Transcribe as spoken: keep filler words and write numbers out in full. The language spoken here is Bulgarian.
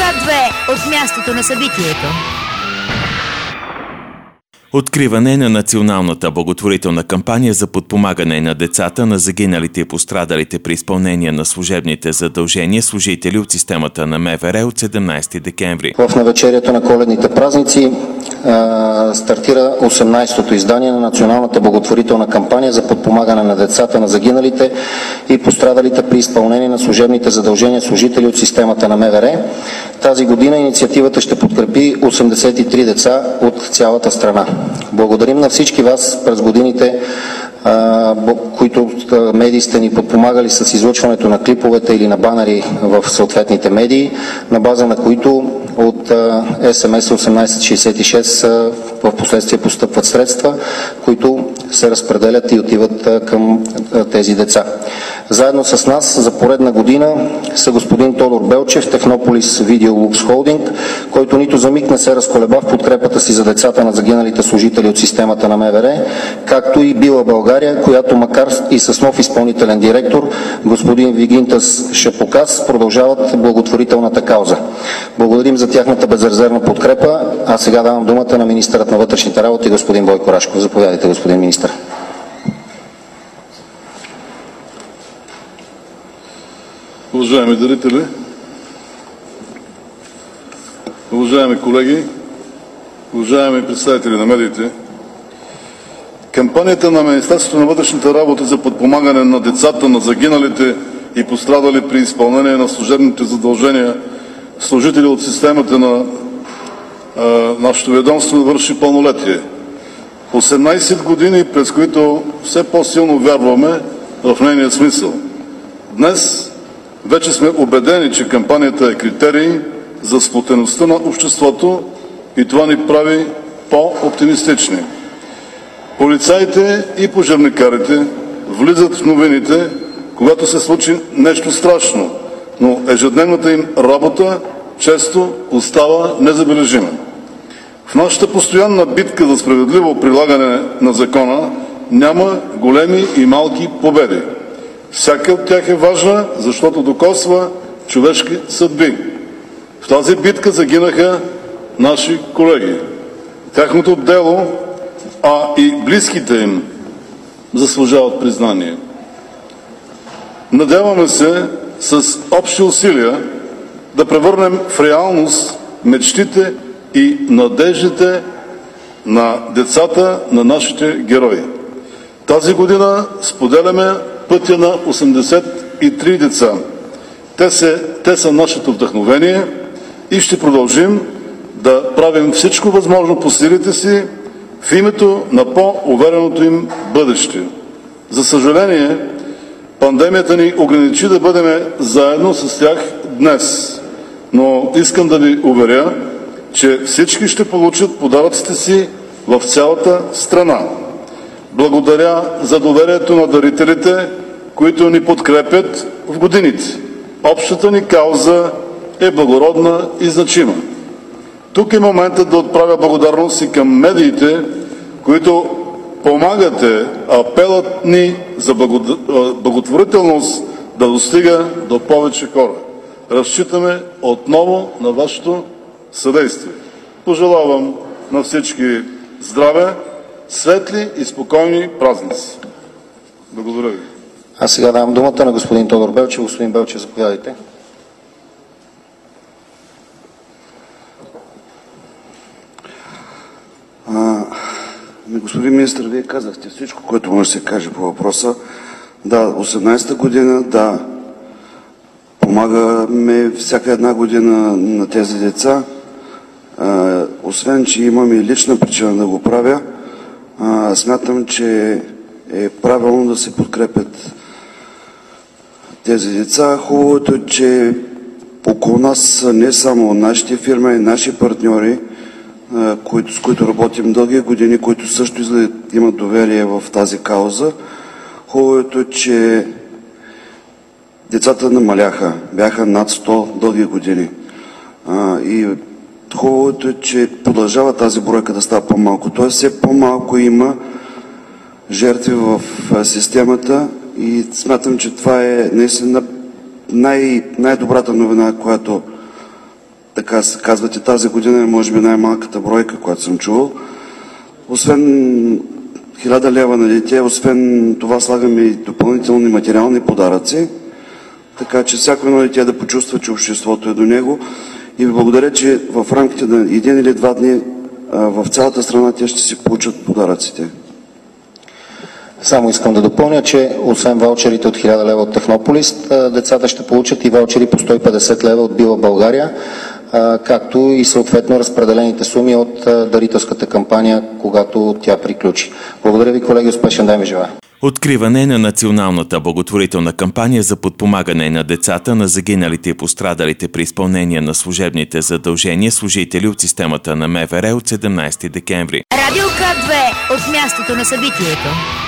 две от мястото на събитието. Откриване на националната благотворителна кампания за подпомагане на децата на загиналите и пострадалите при изпълнение на служебните задължения служители от системата на МВР от седемнайсети декември. В навечерието на коледните празници а, стартира осемнайсетото издание на националната благотворителна кампания за подпомагане на децата на загиналите и пострадалите при изпълнение на служебните задължения служители от системата на МВР. Тази година инициативата ще подкрепи осемдесет и три деца от цялата страна. Благодарим на всички вас през годините, които медии сте ни подпомагали с излъчването на клиповете или на банери в съответните медии, на база на които от ес ем ес осемнайсет шейсет и шест в последствие постъпват средства, които се разпределят и отиват към тези деца. Заедно с нас за поредна година са господин Тодор Белчев, Технополис Видео Лукс Холдинг, който нито за миг не се разколеба в подкрепата си за децата на загиналите служители от системата на МВР, както и Била България, която макар и с нов изпълнителен директор, господин Вигинтас Шапокас, продължават благотворителната кауза. Благодарим за тяхната безрезервна подкрепа, а сега давам думата на министърът на вътрешните работи, господин Бойко Рашков. Заповядайте, господин министър. Уважаеми дарители, уважаеми колеги, уважаеми представители на медиите, кампанията на Министерството на вътрешните работи за подпомагане на децата на загиналите и пострадали при изпълнение на служебните задължения служители от системата на а, нашето ведомство върши пълнолетие. осемнайсет години, през които все по-силно вярваме в нейния смисъл. Днес вече сме убедени, че кампанията е критерий за сплотеността на обществото и това ни прави по-оптимистични. Полицаите и пожарникарите влизат в новините, когато се случи нещо страшно, но ежедневната им работа често остава незабележима. В нашата постоянна битка за справедливо прилагане на закона няма големи и малки победи. Всяка от тях е важна, защото докосва човешки съдби. В тази битка загинаха наши колеги. Тяхното дело, а и близките им заслужават признание. Надяваме се с общи усилия да превърнем в реалност мечтите и надеждите на децата на нашите герои. Тази година споделяме пътя на осемдесет и три деца. Те, се, те са нашето вдъхновение и ще продължим да правим всичко възможно по силите си в името на по-увереното им бъдеще. За съжаление, пандемията ни ограничи да бъдем заедно с тях днес. Но искам да ви уверя, че всички ще получат подаръците си в цялата страна. Благодаря за доверието на дарителите, които ни подкрепят в годините. Общата ни кауза е благородна и значима. Тук е моментът да отправя благодарност и към медиите, които помагате апелът ни за благотворителност да достига до повече хора. Разчитаме отново на вашето съдействие. Пожелавам на всички здраве, светли и спокойни празници. Благодаря ви. А сега давам думата на господин Тодор Белчев. Господин Белчев, заповядайте. А, господин министър, вие казахте всичко, което може да се каже по въпроса. Да, осемнайсета година, да, помагаме всяка една година на тези деца. А, освен, че имам и лична причина да го правя, а, смятам, че е правилно да се подкрепят тези деца. Хубавото е, че около нас са не само нашите фирми, наши партньори, които, с които работим дълги години, които също имат доверие в тази кауза. Хубавото е, че децата намаляха, бяха над сто дълги години. А, и хубавото е, че продължава тази бройка да става по-малко. Тоест все по-малко има жертви в системата и смятам, че това е наистина най- най-добрата новина, която така се казвате, тази година е може би най-малката бройка, която съм чувал. Освен хиляда лева на дете, освен това слагаме и допълнителни материални подаръци, така че всяко едно дете да почувства, че обществото е до него. И ви благодаря, че в рамките на един или два дни в цялата страна те ще си получат подаръците. Само искам да допълня, че освен ваучерите от хиляда лева от Технополис, децата ще получат и ваучери по сто и петдесет лева от Била България, както и съответно разпределените суми от дарителската кампания, когато тя приключи. Благодаря ви, колеги, успешен ден ви желая. Откриване на националната благотворителна кампания за подпомагане на децата на загиналите и пострадалите при изпълнение на служебните задължения служители от системата на МВР от седемнайсети декември. Радио К две от мястото на събитието.